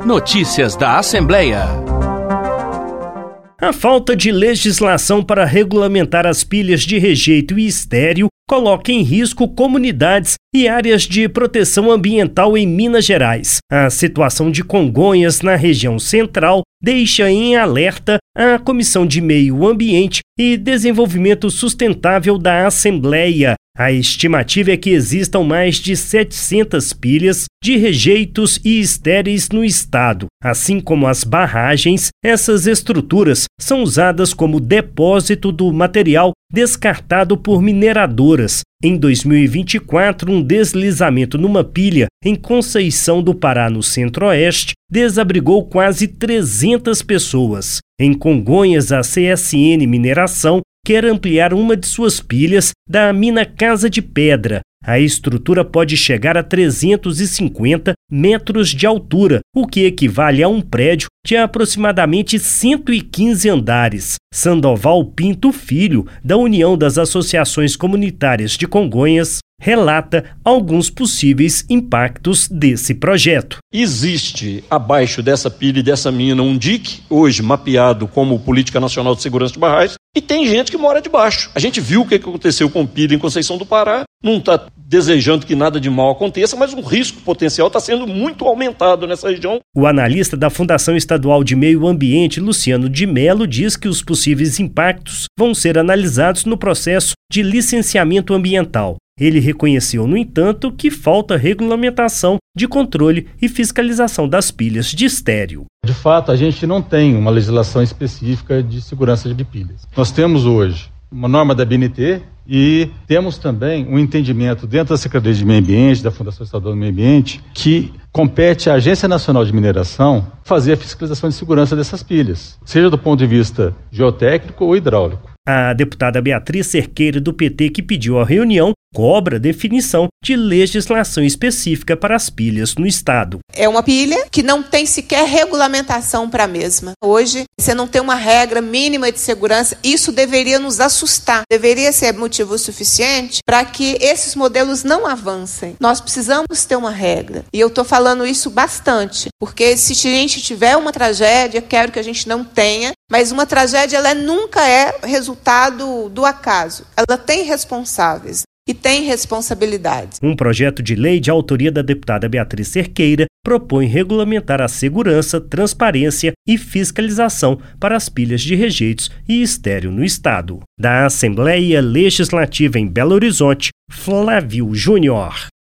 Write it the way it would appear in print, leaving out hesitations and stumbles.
Notícias da Assembleia. A falta de legislação para regulamentar as pilhas de rejeito e estéril coloca em risco comunidades e áreas de proteção ambiental em Minas Gerais. A situação de Congonhas, na região central, deixa em alerta a Comissão de Meio Ambiente e Desenvolvimento Sustentável da Assembleia. A estimativa é que existam mais de 700 pilhas de rejeitos e estéreis no estado. Assim como as barragens, essas estruturas são usadas como depósito do material descartado por mineradoras. Em 2024, um deslizamento numa pilha em Conceição do Pará, no Centro-Oeste, desabrigou quase 300 pessoas. Em Congonhas, a CSN Mineração quer ampliar uma de suas pilhas da mina Casa de Pedra. A estrutura pode chegar a 350 metros de altura, o que equivale a um prédio de aproximadamente 115 andares. Sandoval Pinto Filho, da União das Associações Comunitárias de Congonhas, relata alguns possíveis impactos desse projeto. Existe abaixo dessa pilha e dessa mina um dique, hoje mapeado como Política Nacional de Segurança de Barragens, e tem gente que mora debaixo. A gente viu o que aconteceu com o pilha em Conceição do Pará, não está desejando que nada de mal aconteça, mas o risco potencial está sendo muito aumentado nessa região. O analista da Fundação Estadual de Meio Ambiente, Luciano de Mello, diz que os possíveis impactos vão ser analisados no processo de licenciamento ambiental. Ele reconheceu, no entanto, que falta regulamentação de controle e fiscalização das pilhas de estéril. De fato, a gente não tem uma legislação específica de segurança de pilhas. Nós temos hoje uma norma da BNT e temos também um entendimento dentro da Secretaria de Meio Ambiente, da Fundação Estadual do Meio Ambiente, que compete à Agência Nacional de Mineração fazer a fiscalização de segurança dessas pilhas, seja do ponto de vista geotécnico ou hidráulico. A deputada Beatriz Cerqueira, do PT, que pediu a reunião, cobra definição de legislação específica para as pilhas no estado. É uma pilha que não tem sequer regulamentação para a mesma. Hoje, você não tem uma regra mínima de segurança. Isso deveria nos assustar. Deveria ser motivo suficiente para que esses modelos não avancem. Nós precisamos ter uma regra. E eu estou falando isso bastante, porque se a gente tiver uma tragédia, quero que a gente não tenha, mas uma tragédia ela nunca é resultado do acaso. Ela tem responsáveis e tem responsabilidades. Um projeto de lei de autoria da deputada Beatriz Cerqueira propõe regulamentar a segurança, transparência e fiscalização para as pilhas de rejeitos e estéril no estado. Da Assembleia Legislativa em Belo Horizonte, Flávio Júnior.